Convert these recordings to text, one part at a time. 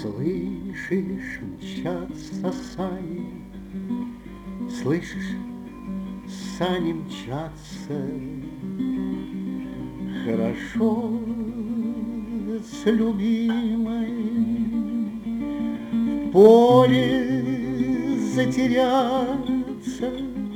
Слышишь, мчатся сани, слышишь, сани мчатся. Хорошо с любимой в поле затеряться.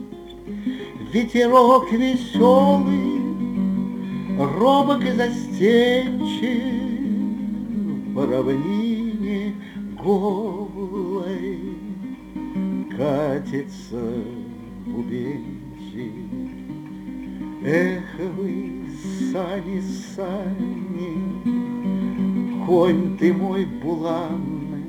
Ветерок веселый, робок и застенчив, по равнине голой катится бубенчик. Эх вы, сани, сани, конь ты мой буланный,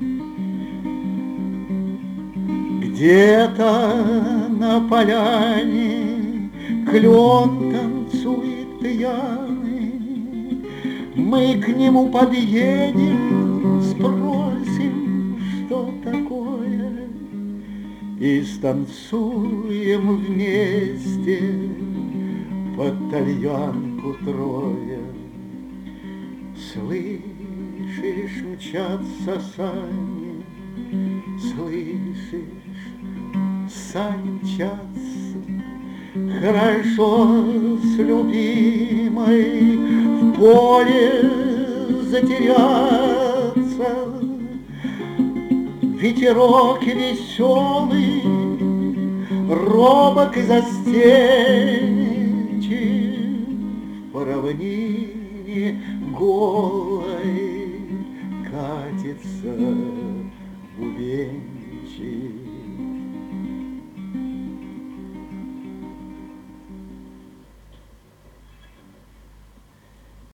где-то на поляне клен танцует пьяный. Мы к нему подъедем, спросим, что такое, и станцуем вместе под тальянку трое. Слышишь, мчатся сани, слышишь, сани мчатся. Хорошо с любимой в поле затеряться. Ветерок веселый, робок и застенчив, по равнине голой катится бубенчик.